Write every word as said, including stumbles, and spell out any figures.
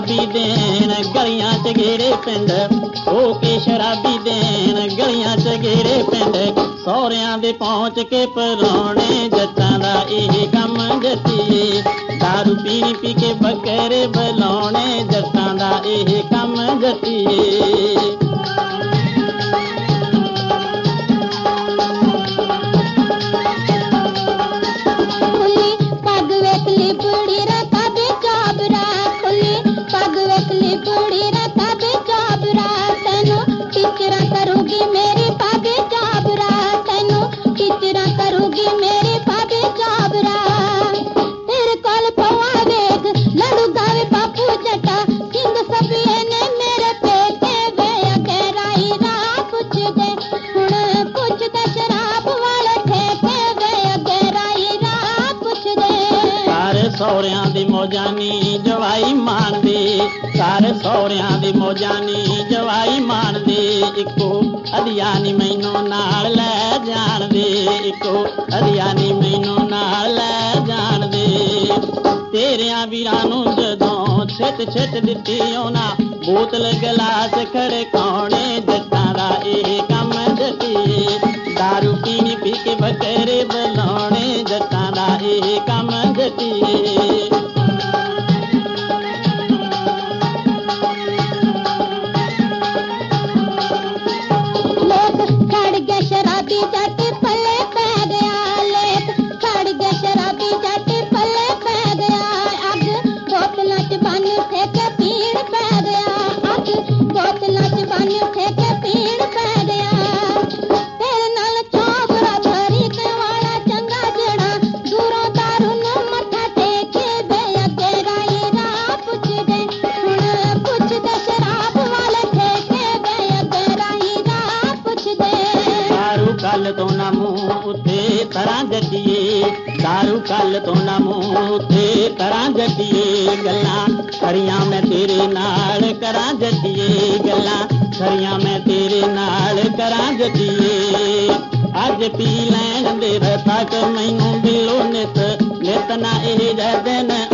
शराबी देन गलियां च घेरे पिंड हो के शराबी देन गलियां च घेरे पिंड सौरियां दे पहुंच के परौने जट्टां दा इह कम जट्टिए दारू पीनी पी के बकरे बलाउने जट्टां दा इह कम जट्टिए सौरियां दी मौजानी जवाई मानदे सारे सौरियां दी मौजानी जवाई मानदे इको अदियानी मैनू नाल लै जान दे इको अदियानी मैनू नाल लै जान दे तेरियां वीरां नू जदों छिट छिट दित्ती ओना बोतल गलास खड़काउने जट्टां दा इह कम जट्टिए दारू पीनी पी के बकरे बलाउने जट्टां दा इह कम जट्टिए कल तो ना मुंह उथे तरह जटिए दारू कल तो ना मुंह उथे तरह जटिए गल्लां खड़ियां मैं तेरे नाल करां जटिए गल्लां खड़ियां मैं तेरे नाल करां जटिए अज पी लैन दे तक मैनू बिलो नित नित ना इह दिन